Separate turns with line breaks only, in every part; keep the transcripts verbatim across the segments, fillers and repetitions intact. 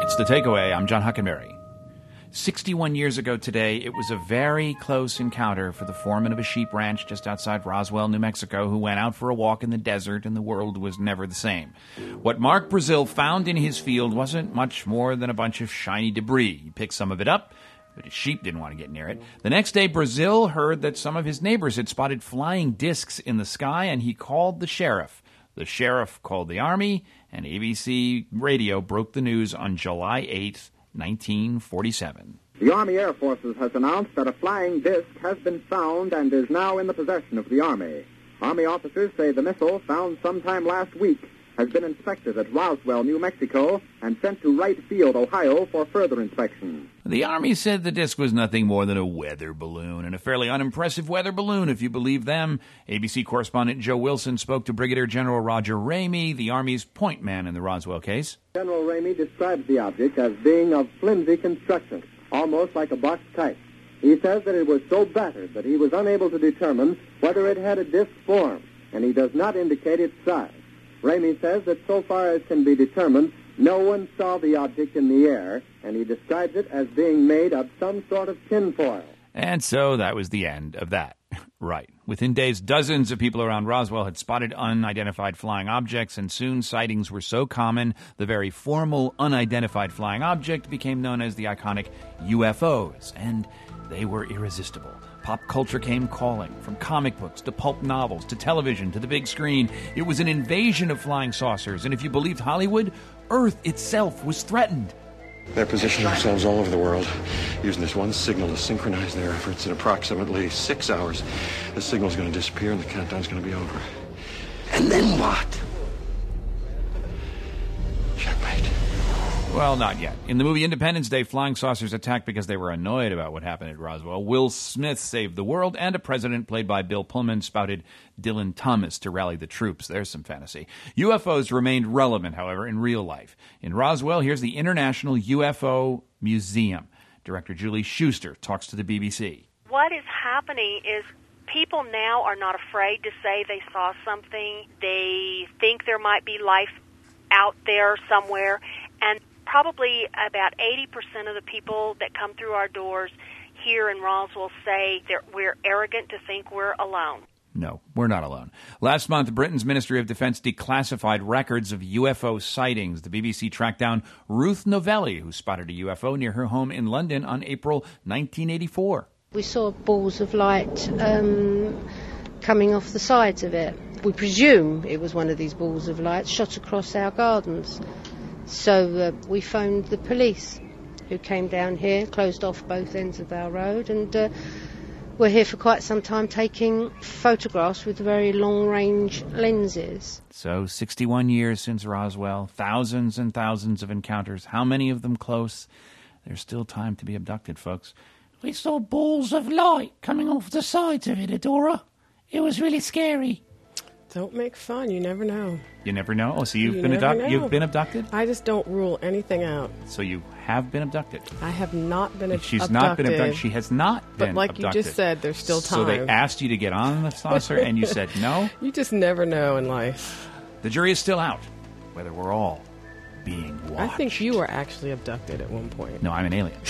It's The Takeaway. I'm John Huckenberry. sixty-one years ago today, it was a very close encounter for the foreman of a sheep ranch just outside Roswell, New Mexico, who went out for a walk in the desert and the world was never the same. What Mark Brazil found in his field wasn't much more than a bunch of shiny debris. He picked some of it up, but his sheep didn't want to get near it. The next day, Brazil heard that some of his neighbors had spotted flying discs in the sky, and he called the sheriff. The sheriff called the army, and A B C Radio broke the news on July eighth, nineteen forty-seven.
The Army Air Forces has announced that a flying disc has been found and is now in the possession of the Army. Army officers say the missile, found sometime last week, has been inspected at Roswell, New Mexico, and sent to Wright Field, Ohio, for further inspection.
The Army said the disc was nothing more than a weather balloon, and a fairly unimpressive weather balloon, if you believe them. A B C correspondent Joe Wilson spoke to Brigadier General Roger Ramey, the Army's point man in the Roswell case.
General Ramey describes the object as being of flimsy construction, almost like a box kite. He says that it was so battered that he was unable to determine whether it had a disc form, and he does not indicate its size. Ramey says that so far as can be determined, no one saw the object in the air, and he describes it as being made of some sort of tinfoil.
And so that was the end of that. Right. Within days, dozens of people around Roswell had spotted unidentified flying objects, and soon sightings were so common, the very formal unidentified flying object became known as the iconic U F Os, and they were irresistible. Pop culture came calling, from comic books to pulp novels to television to the big screen. It was an invasion of flying saucers, and if you believed Hollywood, Earth itself was threatened.
They're positioning themselves all over the world, using this one signal to synchronize their efforts. In approximately six hours, the signal's going to disappear and the countdown's going to be over. And then what? Checkmate.
Well, not yet. In the movie Independence Day, flying saucers attacked because they were annoyed about what happened at Roswell. Will Smith saved the world, and a president played by Bill Pullman spouted Dylan Thomas to rally the troops. There's some fantasy. U F Os remained relevant, however, in real life. In Roswell, here's the International U F O Museum. Director Julie Schuster talks to the B B C.
What is happening is people now are not afraid to say they saw something. They think there might be life out there somewhere, and probably about eighty percent of the people that come through our doors here in Roswell say that we're arrogant to think we're alone.
No, we're not alone. Last month, Britain's Ministry of Defense declassified records of U F O sightings. The B B C tracked down Ruth Novelli, who spotted a U F O near her home in London on April nineteen eighty-four.
We saw balls of light um, coming off the sides of it. We presume it was one of these balls of light shot across our gardens. So uh, we phoned the police, who came down here, closed off both ends of our road, and uh, we're here for quite some time taking photographs with very long-range lenses.
So sixty-one years since Roswell, thousands and thousands of encounters. How many of them close? There's still time to be abducted, folks.
We saw balls of light coming off the sides of it, Adora. It was really scary.
Don't make fun. You never know.
You never know? Oh, so you've
you
been abducted?
Know.
You've been abducted?
I just don't rule anything out.
So you have been abducted?
I have not been ab-
She's
abducted.
not been abducted. She has not been
But like
abducted.
you just said, there's still time.
So they asked you to get on the saucer, and you said no?
You just never know in life.
The jury is still out, whether we're all being watched.
I think you were actually abducted at one point.
No, I'm an alien.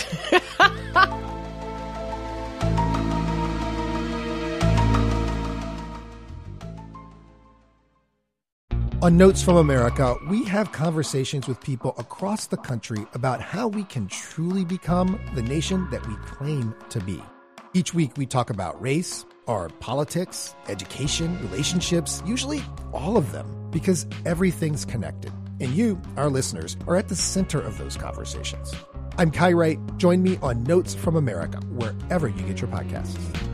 On Notes from America, we have conversations with people across the country about how we can truly become the nation that we claim to be. Each week, we talk about race, our politics, education, relationships, usually all of them, because everything's connected. And you, our listeners, are at the center of those conversations. I'm Kai Wright. Join me on Notes from America, wherever you get your podcasts.